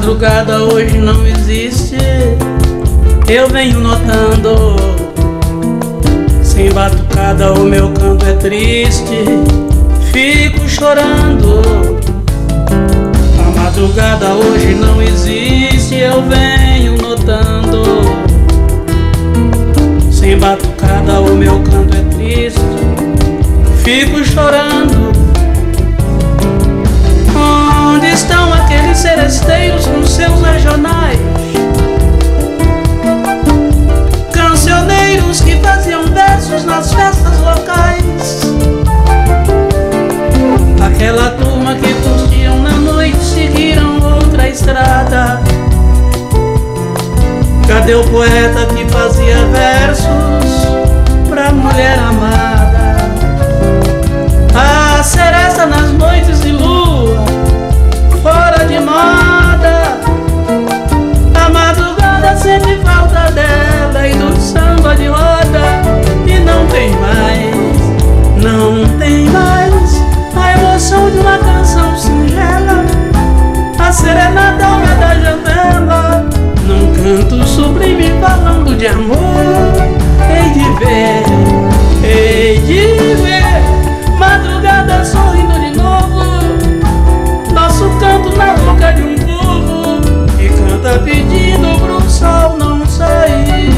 madrugada hoje não existe, eu venho notando. Sem batucada o meu canto é triste, fico chorando. A madrugada hoje não existe, eu venho notando. Sem batucada o meu canto é triste, fico chorando. Onde estão aqueles seresteiros com seus regionais? Cancioneiros que faziam versos nas festas locais. Aquela turma que curtiam na noite seguiram outra estrada. Cadê o poeta que fazia versos pra mulher amada? A seresta nas noites de lua, fora de moda. A madrugada sempre falta dela e do samba de roda. E não tem mais, não tem mais a emoção de uma canção singela, a serenata ao pé da janela, num canto sublime falando de amor. Hei de ver, hei de ver madrugada sorrindo de novo, nosso canto na boca de um povo que canta pedindo pro sol não sair.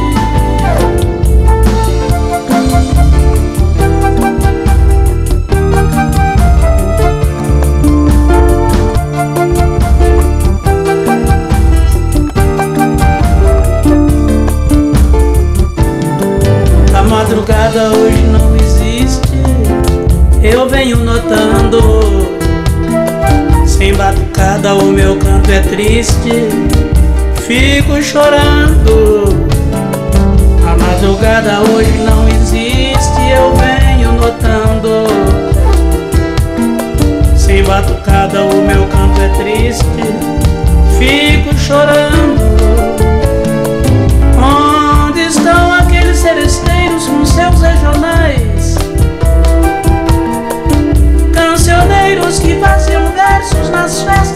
A madrugada hoje não existe, eu venho notando. Sem batucada o meu canto é triste, fico chorando. A madrugada hoje não existe, eu venho notando. Sem batucada o meu canto é triste, fico chorando. Onde estão aqueles seresteiros com seus regionais? Cancioneiros que faziam versos nas festas